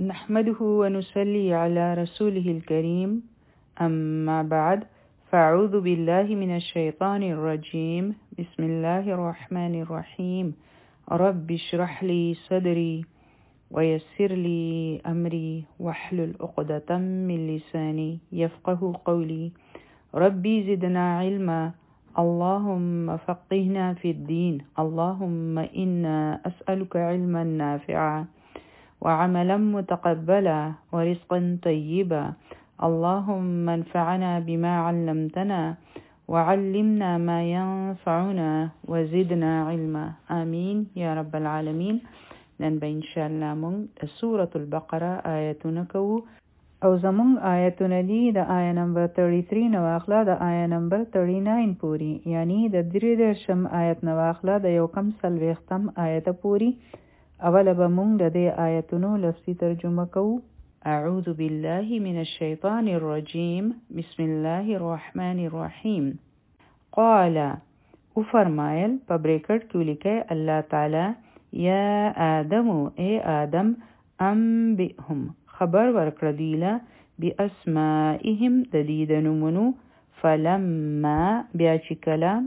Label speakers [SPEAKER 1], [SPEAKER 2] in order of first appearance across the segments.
[SPEAKER 1] نحمده ونصلي على رسوله الكريم أما بعد فأعوذ بالله من الشيطان الرجيم بسم الله الرحمن الرحيم رب اشرح لي صدري ويسر لي أمري واحلل عقدة من لساني يفقه قولي ربي زدنا علما اللهم فقهنا في الدين اللهم إنا أسألك علما نافعا وعملا متقبلا ورزقا طيبا اللهم انفعنا بما علمتنا وعلمنا ما ينفعنا وزدنا علما آمين يا رب العالمين. نن به انشاءالله مونږ سورة البقره آیتونه کوو او زمونږ آیتونه دي د آیه نمبر 33 نو اخلا د آیه نمبر 39 پوری، یعنی د 33 آیت نو اخلا د یو کم سلويختم آیت پوری. اول به مونږ د دې آیتونو لفظي ترجمه کوو. اعوذ بالله من الشیطان الرجیم بسم الله الرحمن الرحیم. قال او فرمایل په بریکټ کې لیکي الله تعالی یا آدم اے آدم انبئهم خبر ورکړه دیله باسمائهم د دې د نومونو فلما بیا چې کله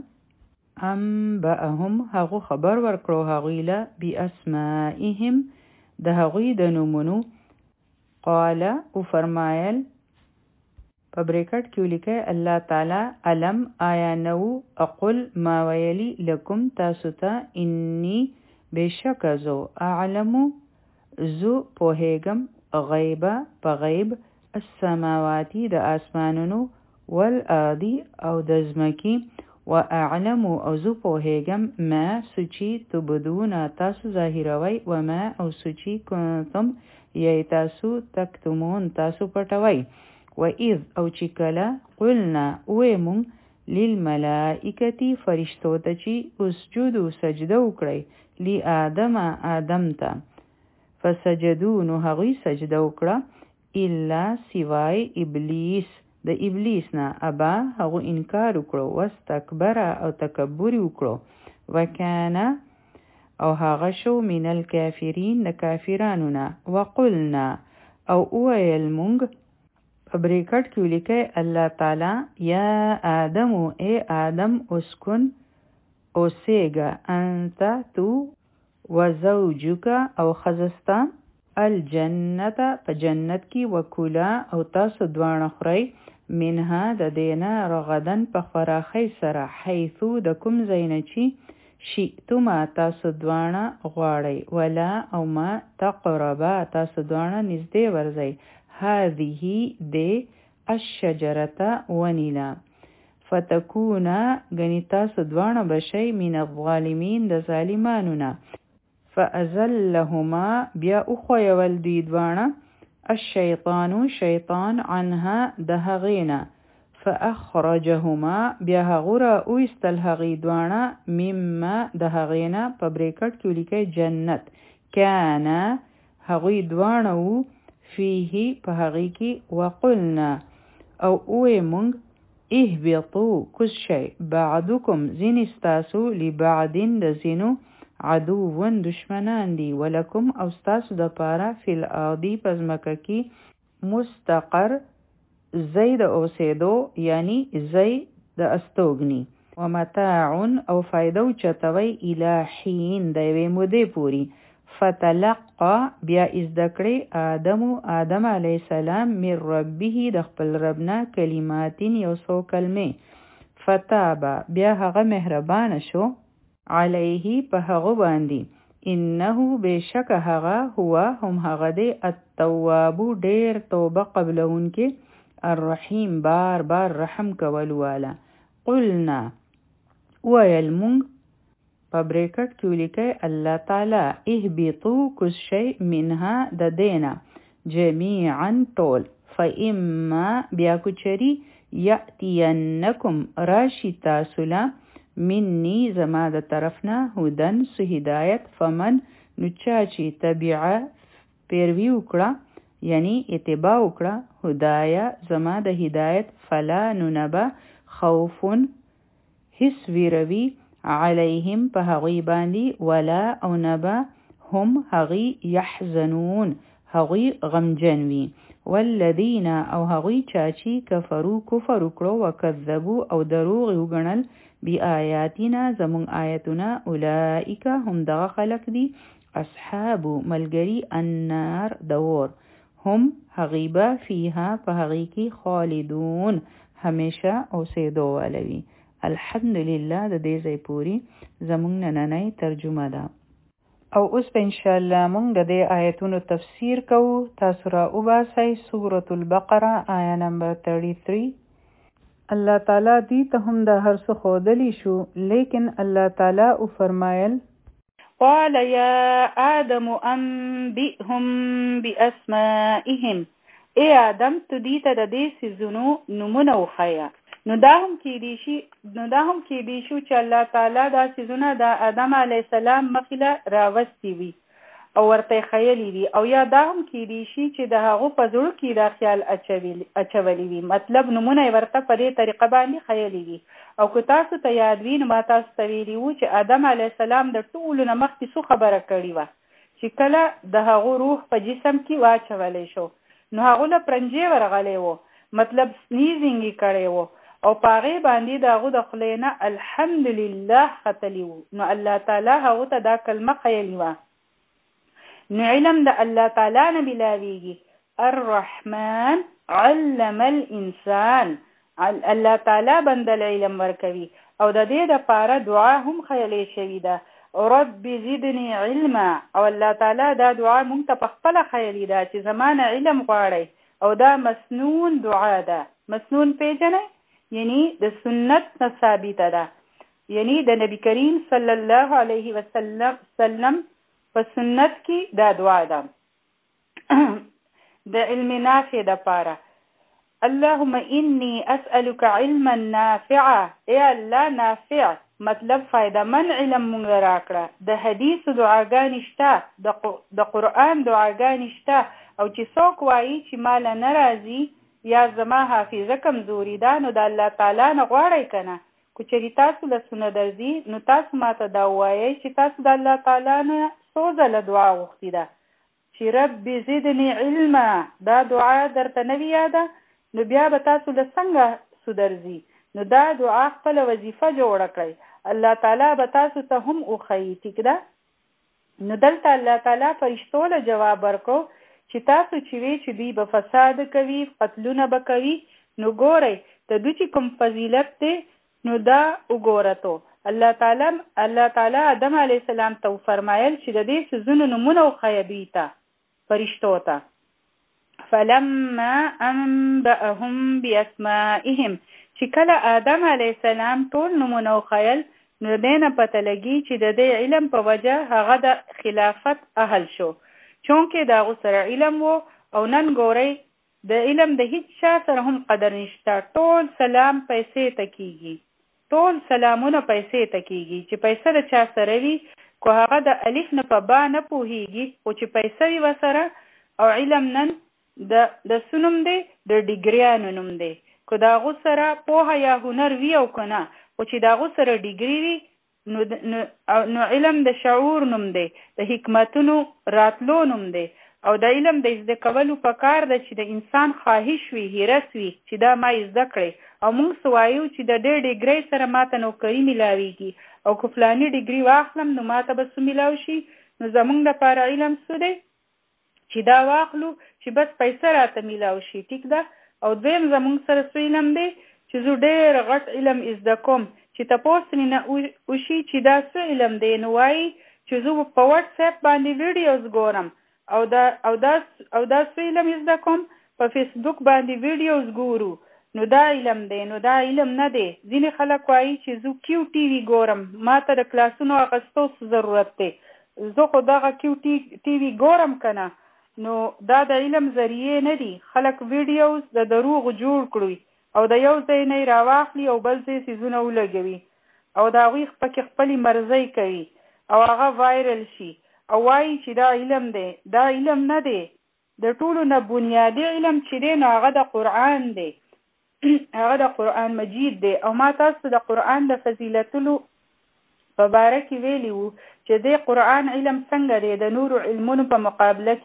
[SPEAKER 1] انبأهم هغه خبر ورکړو هغوی له باسمائهم د هغوی د نومونو قال او فرمایل په بریکټ کې ولیکئ الله تعالی علم آیا نو اقل ما ویلی لکم تاسو ته انی بشک زو اعلم زو پوهیگم غیبه په غیب السماواتی د اسمانونو والارضی او د ځمکې واعلم او زو پوهیگم ما سوچی تبدون تاسو ظاهروي وما او سوچی کنتم یای تاسو تکتمون تاسو پټوي. وَإِذْ او چې کله قلنا ویمون للملائکتی فرشتو ته چې اسجدو سجده وکړئ لی آدم آدم ته فسجدو نو هغوی سجده وکړه الا سوای ابلیس د ابلیس نه ابا هغو انکار وکړو واستکبر او تکبر وکړو وکانا او هغه شو من الکافرین د کافرانو نه. وقلنا او اویل مونږ په بریکټ کې ولیکئ الله تعالی یا آدم اے آدم اسکن اوسیگا انت تو وزوجک او خزستا الجنت په جنت کې وکولا او تاسو دوانه خورئ منها د دینه رغدن په فراخی سره حیثو د کوم زینه چې شئتما تاسو دوانه غواړئ ولا او ما تقربا تاسو دوانه نږدې ورځئ هذه د الشجرة ونیلا فتکونا گنی تاسو دوانه بشئ من الظالمین د ظالمانو نه. فازلهما بیا اخویول دوی دوانه الشیطان شیطان عنها د هغینا فاخرجهما بیا هغورا اویستل هغی دوانه مما د هغینا په بریکټ کې ولیکئ جنت کانا هغوی دوانه وو فیه په هغی کې وقلنا او اوی مونږ اهبطو کس شی بعدکم زین استاسو لبعدین د زینو عدوون دشمنان دی ولکم او ستاسو د پاره فی الارضی پزمکه کی مستقر زید اوسیدو یعنی زید د استوگنی ومتاعن او فایدو چتوی الہین دیوی موده پوری. فتلقا بیا ازدکڑی آدم علیہ السلام من ربه د خپل ربنا کلماتین یو سو کلمه فتابا بیا هغه مهربان شو علیه په هغه باندې انه بشک هغه هو هم هغه دی التواب ډیر توبه قبلونکې الرحیم بار بار رحم کول والا. قلنا ویل مونږ په بریکټ کې ولیکئ الله تعالی اهبطو کس شی منها د دینا جمیعا ټول فاما بیا کوچری یاتینکم راشی تاسولا منی زما د طرفنا هدن سو هدایت فمن نچاچی طبیعه پیروی وکړه یعنی اتباع وکړه هدایا زما د هدایت فلا ننبا خوفن حس ویروی علیهم په هغوی باندې ولا او نبا هم هغوی یحزنون هغوی غمجن وي. والذین او هغوی چاچی کفرو کفر وکړو وکذبوا او دروغ وګڼل بآیاتنا زمون آیتونه اولئک هم دغه خلق دي اصحاب ملګری النار دور هم حغیبه فیها په حقیقی خالدون همیشه اوسېدو والوي. الحمدلله د دې ځای پوری زمون نننۍ ترجمه ده. او اوس په ان شاء الله موږ د دې آیتونو تفسیر کوو. تاسو را وباسئ سورة البقره آیه نمبر 33. الله تعالی دې ته هم د هر څه ښودلی شو، لیکن الله تعالی او فرمایل قال یا آدم انبئهم باسمائهم، ای آدم ته دې ته د دې څیزونو نومونه وښایه. نو دا هم کېدی شو چې الله تعالی دا څیزونه د آدم علیه السلام مخې راوستي وي او ورته خیالي وي، او یا دا هم کېدی شي چې د هغو په زړه کې دا خیال اچولی وي، مطلب نومونه یې ورته په دې طریقه باندې خیالي وي. او که تاسو ته یاد وي نو ما تاسو ته ویلي وو چې آدم علیه السلام د ټولو نه مخکې څه خبره کړې وه چې کله د هغو روح په جسم کې واچولی شو نو هغو له پرنجې ورغلی وو، مطلب سنیزینګ یې کړی وو او په هغې باندې د هغو د خولې نه الحمدلله ختلی وو. نو الله تعالی هغو ته دا کلمه خیلي وه. نو علم د الله تعالی نه ملاویږي. الرحمن علم الانسان، الله تعالی بندل علم ورکوي او د دې دپاره دعا هم خیلی شوي ده، رب زدنی علما، او الله تعالی دا دعا مونږ ته په خپله خیلي ده چې زمانه علم غواړئ، او دا مسنون دعا ده. مسنون پیژنئ؟ یعنی د سنت نه ثابته ده، یعنی د نبی کریم صلی الله علیه وسلم په سنت کې دا دعا ده د علم نافع دپاره. اللهم انی اسألک علما نافعا، ای الله نافع مطلب فایده من علم مونږ راکړه. د حدیث دعاګانې شته، د قرآن دعاګانې شته، او چې څوک وایي چې مال نه راځي یا زما حافظه کمزوري ده نو د الله تعالی نه غواړئ که نه. که چېرې تاسو له سونه درځي نو تاسو ماته دا ووایئ چې تاسو د الله تعالی نه څو ځله دعا غوښتې ده چې رب زدنی علما، دا دعا درته نه وي یاده نو بیا به تاسو له څنګه سودرځي. نو دا دعا خپله وظیفه جوړه کړئ، الله تعالی به تاسو ته هم وښیي. ټیک ده؟ نو دلته الله تعالی فرشتو له جواب ورکړو چې تاسو چې وی چې دوی به فساد کوي، قتلونه به کوي، نو ګورئ د دوی چې کوم فضیلت دی نو دا وګوره تو. الله تعالی آدم علیه السلام ته فرمایل چې د دې څیزونو نومونه وښایه دوی ته، فرشتو ته. فلما انبأهم باسمائهم، چې کله آدم علیه السلام ټول نومونه وښایل نو دې نه پته لګي چې د دې علم په وجه هغه د خلافت اهل شو، چونکې د هغو سره علم وو. او نن ګورئ د علم د هیڅ چا سره هم قدر نشته. ټول سلام پیسې ته کېږي، ټول سلامونه پیسې ته کېږي. چې پیسه د چا سره وي کو هغه د الف نه په با نه پوهېږي، خو چې پیسه وي ورسره او علم نن د سنوم دی د ډیګریانو نوم دی. که د هغو سره پوهه یا هنر وي او که نه، خو چې د هغو سره ډیګري وي نو علم د شعور نوم دی، د حکمتونو راتلو نوم دی. او د علم د زده کولو په کار ده چې د انسان خواهش وي، هیرس وي چې دا ما زده کړئ. او موږ څه وایو چې د دې ډیګرۍ سره ماته نوکري میلاویږي، او که فلاني ډیګري واخلم نو ماته به څه میلاو شي. نو زموږ دپاره علم څه دی چې دا واخلو چې بس پیسه راته میلاو شي. ټیک ده؟ او دویم زموږ سره څه علم دی چې زه ډېر غټ علم زده کوم، چې تپوس نه وشي چې دا څه علم دی نو وایي چې زه په واتس اپ باندې ویډیوز ګورم، او دا څه علم زده کوم، په فیسبوک باندې ویډیوز ګورو، نو دا علم دی. نو دا علم نه دی. ځینې خلک وایي چې زه کیو ټي وي ګورم، ما ته د کلاسونو اخیستو څه ضرورت دی، زه خو دغه کیو ټي وي ګورم که نه. نو دا د علم ذریعې نه دي. خلک ویډیوز د دروغ جوړ کړي او د یو ځای نه یې راواخلي او بل ځای څیزونه ولګوي او د هغوی پکې خپلې مرضۍ کوي او هغه وایرل شي او وایي چې دا علم دی. دا علم نه دی. د ټولو نه بنیادي علم چې دی نو هغه د قرآن دی، هغه د قرآن مجید دی. او ما تاسو د قرآن د فضیلتونو په باره کې ویلي وو چې د قرآن علم څنګه دی د نورو علمونو په مقابله کې.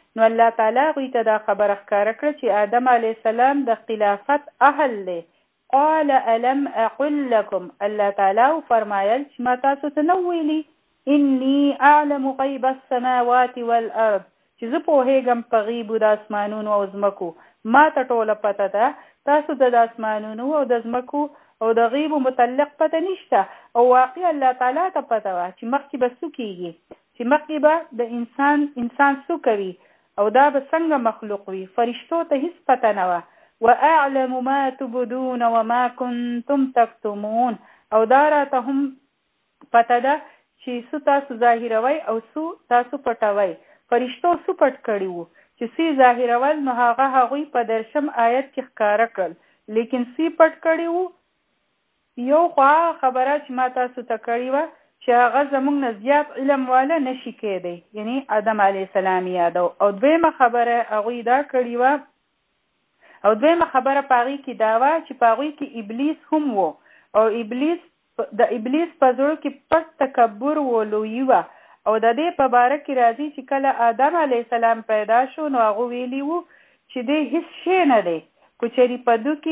[SPEAKER 1] نو الله تعالی غوی ته دا خبره ښکاره کړه چې آدم علیه السلام د خلافت اهل دی. قال الم اقل لكم، الله تعالی فرمایل چې ما تاسو ته نو ویلي انی اعلم غیب السماوات والارض، چې زه پوهیږم په غیبو د اسمانونو او ځمکو. ما ته ټوله پته ده، تاسو د اسمانونو او د ځمکو او د غیبو متعلق پته نشته. او واقع الله تعالی ته پته وه چې مخکې به څه کیږي، چې مخکې به د انسان څه کوي او دا به څنګه مخلوق وي. فرشتو ته هیڅ پته نه وه. واعلم ما تبدون وما كنتم تكتمون، او دا راته هم پته ده چې څه تاسو ظاهروي او څه تاسو پټوي. فرشتو څه پټ کړي وو چې څه ظاهرول، نو هغوی په درشم آیت کې ښکاره کړل. لیکن څه پټ کړي وو، یو خو خبره چې ما تاسو ته کړې وه چې هغه زموږ نه زیات علم والا نشي کېدی، یعنی آدم علیه السلام یادو. او دویمه خبره هغوی دا کړې وه، او دویمه خبره په هغې کې دا وه چې په هغوی کې ابلیس هم و، او د ابلیس په زړه کې پټ تکبر و، لویي وه. او د دې په باره کې راځي چې کله آدم علیه السلام پیدا شو نو هغه ویلي وو چې دی هیڅ شی نه دی، کوچري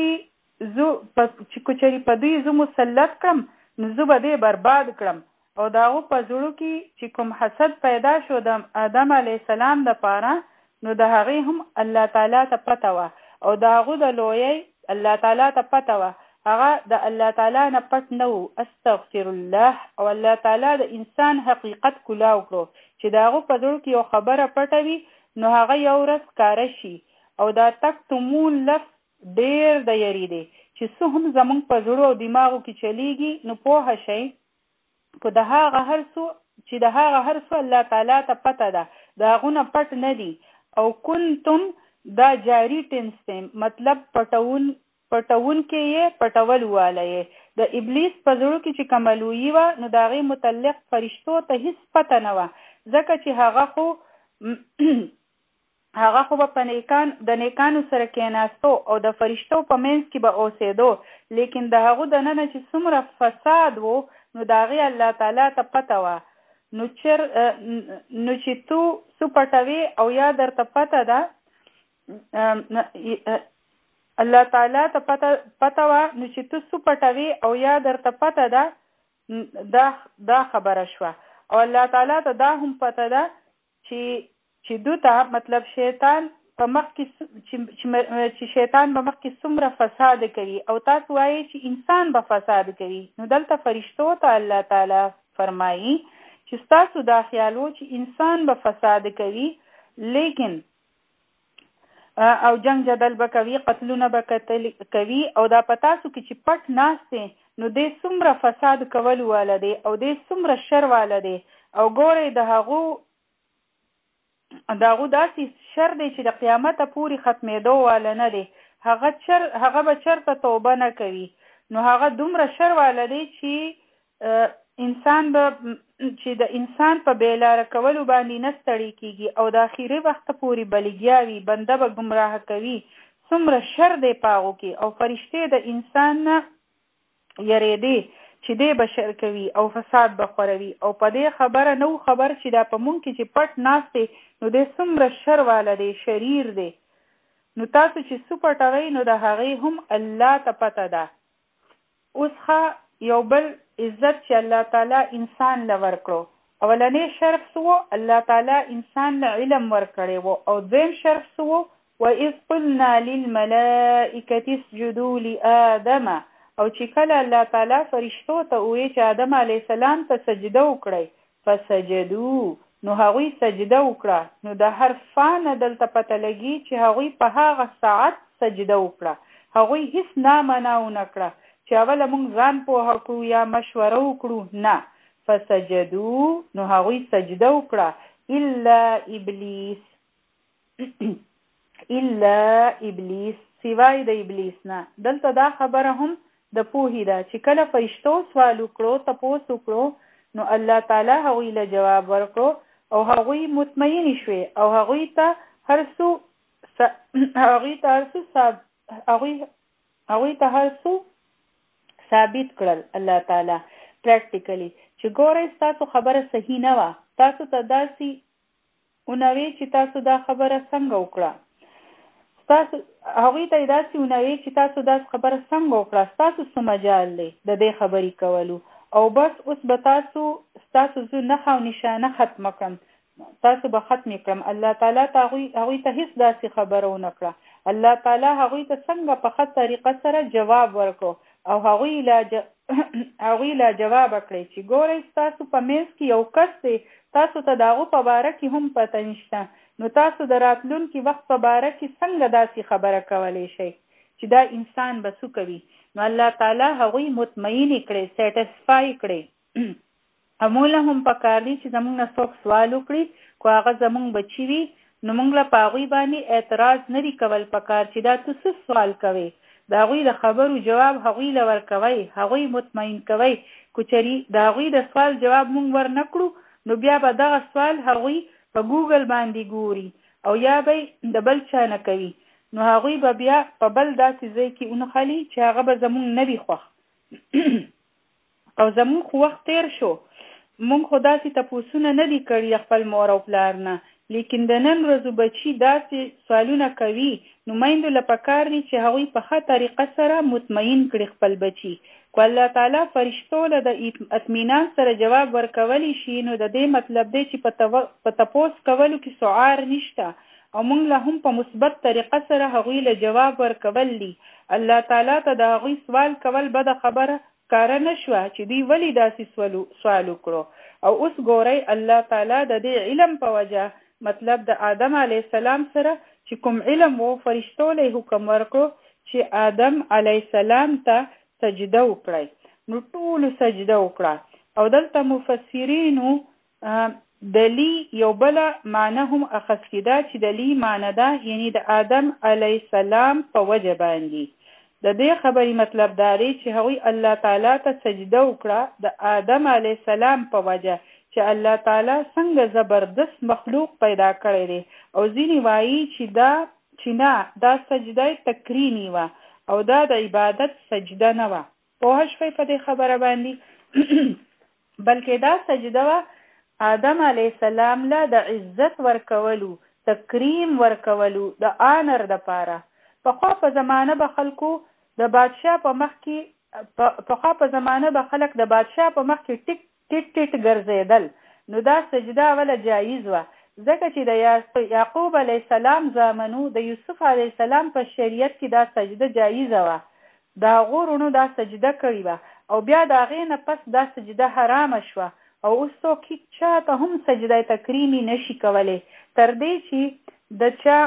[SPEAKER 1] په دوی زه مسلط کړم نو زه به دی برباد کړم. او د هغو په زړه کې چې کوم حسد پیدا شو د آدم علیه السلام دپاره، نو د هغې هم الله تعالی ته پته وه، او د هغو د لویۍ الله تعالی ته پته وه، هغه د الله تعالی نه پټ نه وو. استغفر الله. او الله تعالی د انسان حقیقت کلاو کړو چې د هغو په زړه کې یو خبره پټه وي نو هغه یو ورځ ښکاره شي. او دا تکتمون لفظ ډېر د یری دی چې څه هم زمونږ په زړه او دماغو کې چلیږي، نو پوهه شئ که د هغه هر څه الله تعالی ته پته ده، د هغو نه پټ نه دي. او کنتم دا جاری ټینس دی، مطلب پټون کې یې پټول واله یې. د ابلیس په زړه کې چې کومه لویي وه نو د هغې متعلق فرشتو ته هیڅ پته نه وه، ځکه چې هغه خو به د نیکانو سره کېناستو او د فرشتو په منځ کې به اوسېدو. لیکن د هغو د ننه چې څومره فساد وو نو د هغې الله تعالی ته پته وه. نو چې تو څه پټوې او یا درته پته ده، الله تعالی ته پته وه، نو چې تو څه پټوې او یا درته پته ده، دا خبره شوه. او الله تعالی ته دا هم پته ده چې دو ته مطلب شیطان په مخ کې شیطان په مخ کې څومره فساد کوي، او تاسو وایي چې انسان به فساد کوي. نو دلته فرشتو ته الله تعالی فرمایي چې ستاسو دا خیال و چې انسان به فساد کوي، لیکن او جنگ جدل به کوي، قتلونه به کوي، او دا په تاسو کې چې پټ ناست دی نو دی څومره فساد کول واله دی او دی څومره شر واله دی. او ګورئ د هغو داسې شر دی چې د قیامته پورې ختمېدو واله نه دی. هغه به چرته توبه نه کوي، نو هغه دومره شر واله دی چې د انسان په بېلاره کولو باندې نه ستړی کېږي او د آخري وخته پورې بلګیا وي، بنده به ګمراه کوي. څومره شر دی په هغو کې. او فرشتې د انسان نه یریدې چې دی به شر کوي او فساد به خوروي، او په دې خبره نو خبر چې دا په مونږ کې چې پټ ناست دی نو دی څومره شر واله دی، شریر دی. نو تاسو چې څه پټوئ نو د هغې هم الله ته پته ده. اوس یو بل عزت چې الله تعالی انسان له ورکړو، اولنی شرف څه و؟ الله تعالی انسان له علم ورکړی و. او دویم شرف څه و؟ وَإِذْ قُلْنَا لِلْمَلَائِكَةِ اسْجُدُوا لِآدَمَ. او چې کله الله تعالی فرشتو ته وویل چې آدم علیه السلام ته سجده وکړئ، فسجدو، نو هغوی سجده وکړه. نو د هر فانه دلته پته لګي چې هغوی په هغه ساعت سجده وکړه. هغوی هیڅ نامنع ونه کړه چې اوله موږ ځان پوهه کړو یا مشوره وکړو، نه. فسجدو، نو هغوی سجده وکړه الا ابلیس، سوای د ابلیس نه. دلته دا خبره هم د پوهې ده چې کله فرشتو سوال وکړو، تپوس وکړو، نو الله تعالی هغوی له جواب ورکړو او هغوی مطمئن شوې او هغوی ته هر څه ثابت کړل الله تعالی پریکټیکلی چې ګورئ ستاسو خبره صحیح نه وه، تاسو ته داسې اونوي چې تاسو دا خبره څنګه وکړه تاسو هغوی ته داسې اونوي چې تاسو دا خبره څنګه وکړه تاسو څه مجال دی د دې خبرې کولو او بس اوس به تاسو زه نښه او نشانه ختمه کړم تاسو به ختم کړم الله تعالی ته هغوی ته هیڅ داسې خبره ونه کړه الله تعالی هغوی ته څنګه په ښه طریقه سره جواب ورکړو او هغوی لا جواب کړی چې ګورئ تاسو په منځ کې یو کس دی تاسو ته د هغو په باره کې هم پته نشته نو تاسو د راتلونکي وخت په باره کې څنګه داسې خبره کولی شئ چې دا انسان به څه کوي نو الله تعالی هغوی مطمئن کړي سیټسفای کړي هموله هم پکار دي چې زموږ نه څوک سوال وکړي خو هغه زموږ بچي وي نو موږ له په هغوی باندې اعتراض نه دي کول پکار چې دا تو څه سوال کوي د هغوی د خبرو جواب هغوی له ورکوئ هغوی مطمئن کوئ که چېرې د هغوی د سوال جواب موږ ورنکړو نو بیا به دغه سوال هغوی په ګوګل باندې ګوري او یا به د بل چا نه کوي نو هغوی به بیا په بل داسې ځای کې ونښلي چې هغه به زموږ نه وي خوښ او زموږ خو وخت تیر شو موږ خو داسې تپوسونه نه دي کړي خپل مور او پلار نه لیکن د نن ورځو بچي داسې سوالونه کوي نو میندو له پکار دي چې هغوی په ښه طریقه سره مطمئن کړي خپل بچي که الله تعالی فرشتو له د اطمینان سره جواب ورکولی شي نو د دې مطلب دی چې په تپوس کولو کې سعار نشته او موږ له هم په مثبت طریقه سره هغوی له جواب ورکول دي الله تعالی ته د هغوی سوال کول بده خبره کاره نه شوه چې دوی ولې داسې سوال وکړو او اوس ګورئ الله تعالی د دې علم په وجه مطلب د آدم علیه السلام سره چې کوم علم وو فرشتو له حکم ورکړو چې آدم علیه السلام ته سجده وکړئ نو ټولو سجده وکړه او دلته مفسرینو دلی یو بله معنی هم اخذ ده چې دلی معنی ده یعنی د آدم علیه السلام په وجه باندې د دې خبرې مطلب دا دی چې هغوی الله تعالی ته سجده وکړه د آدم علیه السلام په وجه چې الله تعالی څنګه زبردست مخلوق پیدا کړی دی او ځینې وایي چې دا سجده تکرینی وه او دا د عبادت سجده نه وه پوه شوئ په دې خبره باندې بلکې دا سجده وه آدم علیه السلام له د عزت ورکولو تکریم ورکولو د آنر دپاره پخوا په زمانه به خلکو د بادشاه په مخ کې پخوا په زمانه به خلک د بادشاه په مخ کې ټیټ ګرځېدل نو دا سجده اوله جایز وه ځکه چې د یعقوب علیه السلام زامنو د یوسف علیه السلام په شریعت کې دا سجده جایزه وه د هغو وروڼو دا سجده کړې وه او بیا د هغې نه پس دا سجده حرامه شوه او اوس څوک هېڅ چا ته هم سجده تکریمي نشي کولی تر دې چې د چا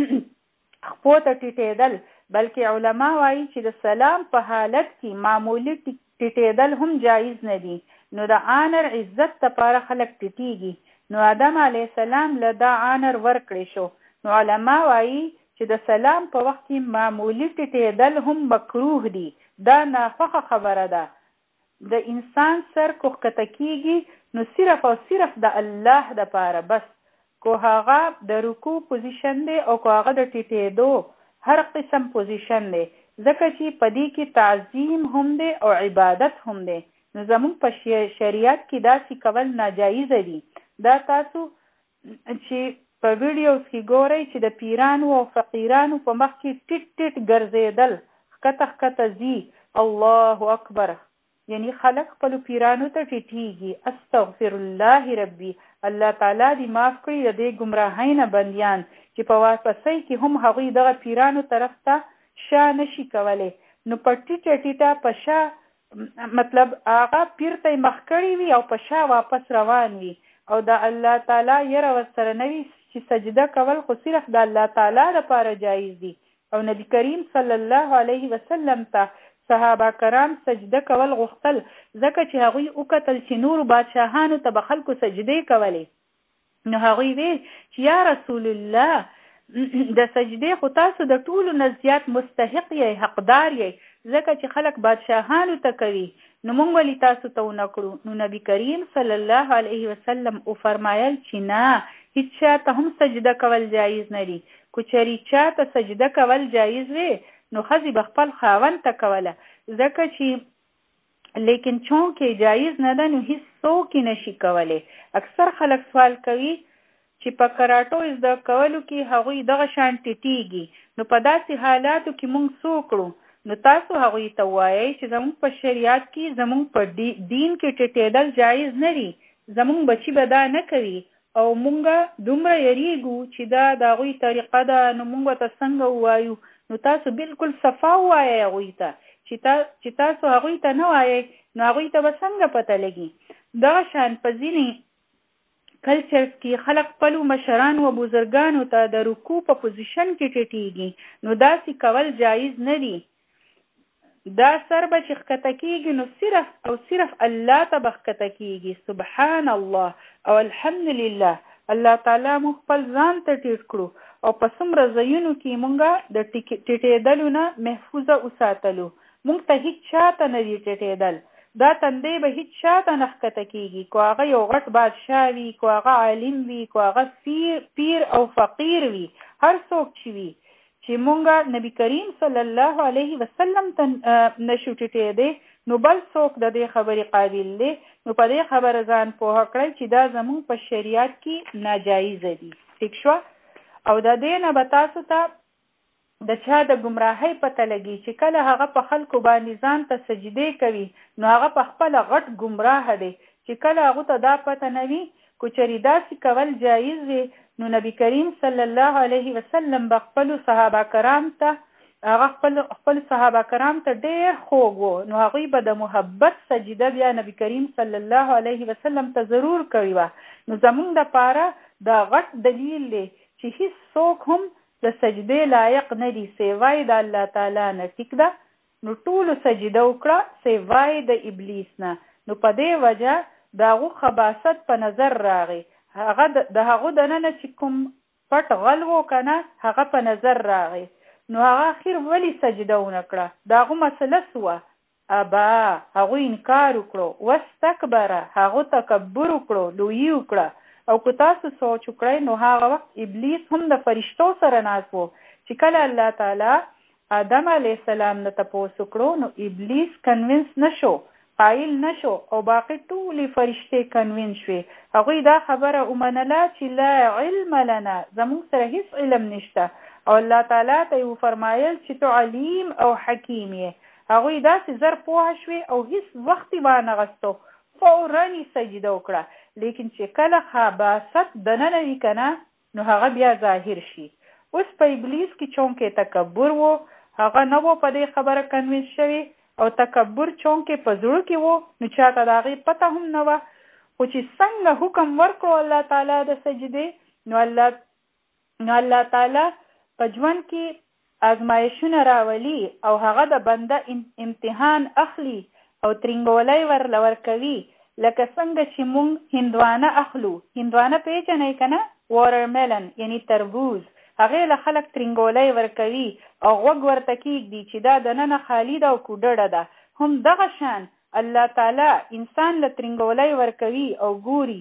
[SPEAKER 1] خپو ته ټیټېدل بلکې علما وایي چې د سلام په حالت کې معمولي ټیټېدل هم جایز نه دي نو د آنر عزت لپاره خلک ټیټېږي نو آدم علیه السلام له دا آنر ورکړی شو نو علما وایي چې د سلام په وخت کې معمولي ټیټېدل هم مکروه دي دا ناخوښه خبره ده د انسان سر که ښکته کېږي نو صرف او صرف د الله دپاره بس که هغه د رکوع پوزیشن دی او که هغه د ټیټېدو هر قسم پوزیشن دی ځکه چې په دې کې تعظیم هم دی او عبادت هم دی نو زموږ په شریعت کې داسې کول ناجایزه دي دا تاسو چې په ویډیوز کې ګورئ چې د پیرانو او فقیرانو په مخ کې ټیټ ګرځېدل ښکته ځي الله اکبر یعنی خلک خپلو پیرانو ته ټیټېږي استغفر الله ربي الله تعالی دې معاف کړي د دې ګمراهۍ نه بندیان چې په واپسۍ کې هم هغوی دغه پیرانو طرف ته شا نشي کولی نو په ټیټه په شا مطلب هغه پیر ته یې مخ کړي وي او په شا واپس روان وي او د الله تعالی یره ورسره نه وي چې سجده کول خو صرف د الله تعالی لپاره جایز دي او نبی کریم صلی الله علیه وسلم ته صحابه کرام سجده کول غوښتل ځکه چې هغوی وکتل چې نورو بادشاهانو ته به خلکو سجدې کولې نو هغوی ویل چې یا رسول الله د سجدې خو تاسو د ټولو نه زیات مستحق یې حقدار یې ځکه چې خلک بادشاهانو ته کوي نو موږ ولې تاسو ته ونه کړو نو نبی کریم صلی الله علیه وسلم وفرمایل چې نه هیڅ چا ته هم سجده کول جایز نه دي که چېرې چا ته سجده کول جایز وي نو ښځې به خپل خاوند ته کوله ځکه چې لیکن چونکې جایز نه ده نو هیڅ څوک یې نشي کولی اکثر خلک سوال کوي چې په کراټو زده کولو کې هغوی دغه شان ټیټیږي، نو په داسې حالاتو کې موږ څه وکړو؟ نو تاسو هغوی ته وایئ چې زموږ په شریعت کې زموږ په دین کې ټیټېدل جایز نه دي، زموږ بچي به دا نه کوي او مونږ دومره یریږو چې دا د هغوی طریقه ده، نو مونږ ته څنګه ووایو؟ نو تاسو بالکل صفا ووایئ هغوی ته، چې تاسو هغوی ته نه وایئ نو هغوی ته به څنګه پته لګي؟ دغه شان په ځینې کلچرز کې خلک خپلو مشرانو او بزرګانو ته د رکوع په پوزیشن کې ټیټیږي، نو داسې کول جایز نه دي. دا سر به چې ښکته کېږي نو صرف او صرف الله ته به ښکته کېږي. سبحان الله او الحمدلله، الله تعالی موږ خپل ځان ته ټیټ کړو او په څومره ځایونو کې مونږ د ټیټېدلو نه محفوظه وساتلو. مونږ ته هیڅ چاته نه دي ټیټېدل، دا تندی به هیڅ چاته نه ښکته کېږي، کو هغه یو غټ بادشاه وي، کو هغه عالم وي، کو هغه پیر او فقیر وي، هر څوک چې وي چې مونږه نبی کریم صلی الله علیه وسلم ته نشو ټیټېدی، نو بل څوک د دې خبرې قابل دی. نو په دې خبره ځان پوه کړئ چې دا زمونږ په شریعت کې ناجایزه دي. ٹھیک شو؟ او د دې نه به تاسو ته د چا د ګمراهۍ پته لګي چې کله هغه په خلکو باندې ځان ته سجدې کوي نو هغه په خپله غټ ګمراه دی، چې کله هغه ته دا پته نه وي کو چېرې داسې کول جایز وي، نو نبی کریم صلی الله علیه وسلم به خپل صحابه کرام ته ډېر خوږ وو، نو هغوی به د محبت سجده بیا نبی کریم صلی الله علیه وسلم ته ضرور کړی وه. نو زمونږ دپاره دا غټ دلیل دی چې هیڅ څوک هم د سجدې لایق نه دي سیوای د الله تعالی نه. ټیک ده؟ نو ټولو سجده وکړه سیوای د ابلیس نه. نو په دې وجه د هغو خباثت په نظر راغی، هغه د هغو دننه چې کوم پټ غل و که نه هغه په نظر راغی، نو هغه اخر ولی سجده ونه کړه؟ د هغو مسله سوه ابا، هغو انکار وکړو، واستکبره، هغو تکبر وکړو، لویي وکړه. او که تاسو سوچ وکړئ نو هغه وخت ابلیس هم د فرشتو سره ناست و، چې کله الله تعالی آدم علیه السلام نه تپوس وکړو نو ابلیس کنوینس نشو، قایل نشو، او باقی ټولې فرشتې کنوینس شوې. هغوی دا خبره ومنله چې لا علم لنا، زموږ سره هیڅ علم نشته، او الله تعالی ته یې وفرمایل چې تو علیم او حکیم یې. هغوی داسې زر پوه شوې او هیڅ وخت یې وانغستو، فورا یې سجده وکړه. لیکن چې کله خباثت دننه وي که نه نو هغه بیا ظاهر شي. اوس په ابلیس کې چونکې تکبر و، هغه نه و په دې خبره کنوینس شوی، او تکبر چونکې په زړه کې و نو چاته د هغې پته هم نه وه. خو چې څنګه حکم ورکړو الله تعالی د سجدې، نو الله تعالی په ژوند کې ازمایښونه راولي او هغه د بنده امتحان اخلي او ترنګولی ورکوي. لکه څنګه چې مونږ هندوانه اخلو، هندوانه پیژنئ که نه؟ وارملن یعنی تربوز، هغې له خلک ترنګولی ورکوي او غوږ ورته کېږدي چې دا دننه خالي ده او کوډړه ده. هم دغه شان الله تعالی انسان له ترنګولی ورکوي او ګوري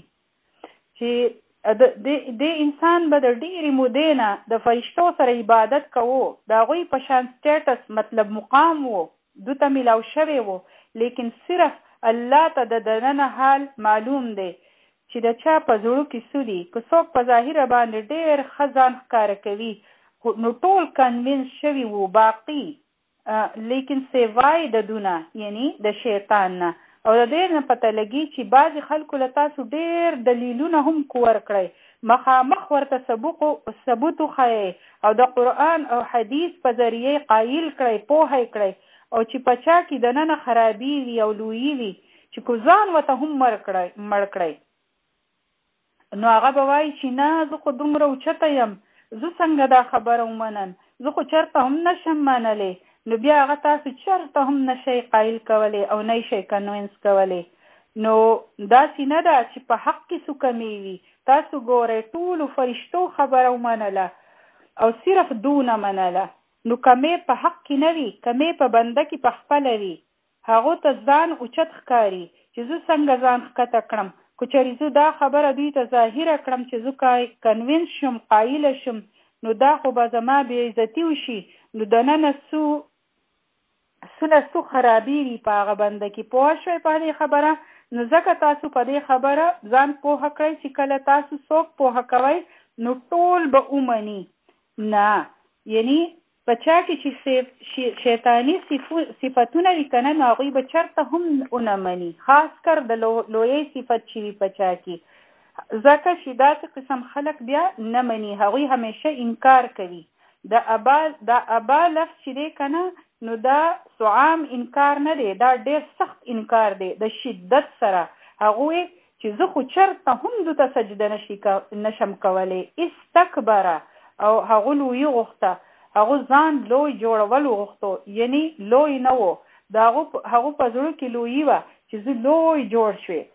[SPEAKER 1] چې د انسان به د ډېرې مودې نه د فرشتو سره عبادت کوو، د هغوی په شان سټیټس مطلب مقام و دو ته میلاو شوی و، لیکن صرف الله ته د دننه حال معلوم دی چې د چا په زړه کې څه دي. که څوک په ظاهره باندې ډېر ښه ځان ښکاره کوي نو ټول کنوینس شوي وو باقي، لیکن سیوای د دونه یعنی د شیطان نه. او د دې نه پته لګي چې بعضې خلکو له تاسو ډېر دلیلونه هم کور کړئ، مخامخ ورته ثبوت وښیئ او د قرآن او حدیث په ذریعه قایل کړئ، پوهی کړئ، او چې په چا کې دننه خرابي وي او لویي وي چې کو ځان ورته هم مړ کړئ، نو هغه به وایي چې نه زه خو دومره اوچته یم، زه څنګه دا خبره ومنم، زه خو چېرته هم نشم منلی. نو بیا هغه تاسو چېرته هم نشئ قایل کولی او نه شئ کنوینس کولی. نو داسې نه ده چې په حق کې څه کمی وي. تاسو ګورئ ټولو فرشتو خبره ومنله او صرف دونه منله، نو کمې په حق کې نه وي، کمې په بنده کې په خپله وي. هغو ته ځان اوچت ښکاري چې زه څنګه ځان ښکته کړم، که چېرې زه دا خبره دوی ته ظاهره کړم چې زه کنوینس شم، قایله شم، نو دا خو به زما بې عزتي وشي، نو دننه څه خرابي وي په هغه بنده کې. پوه شوئ په دې خبره؟ نو ځکه تاسو په دې خبره ځان پوهه کړئ چې کله تاسو څوک پوهه کوئ نو ټول به اومني نه، یعنی بچا کې چې شیطانی صفتونه دي کنه نو هغوی به چرته هم ونه مني، خاص کر د لوی صفت چې وي بچا کې، ځکه چې داسې قسم خلک بیا نه مني، هغوی همیشه انکار کوي. د ابا لفظ چې دی کنه نو دا سعام انکار نه دی، دا ډیر سخت انکار دی د شدت سره. هغوی چې زه خو چرته هم دوته سجده نشم کولی، استکبره او هغه لوی غوښته، هغه ځان لوی جوړول غوښتو، یعنی لوی نه و، هغه په زړه کې لوی و چې زه لوی جوړ شوی.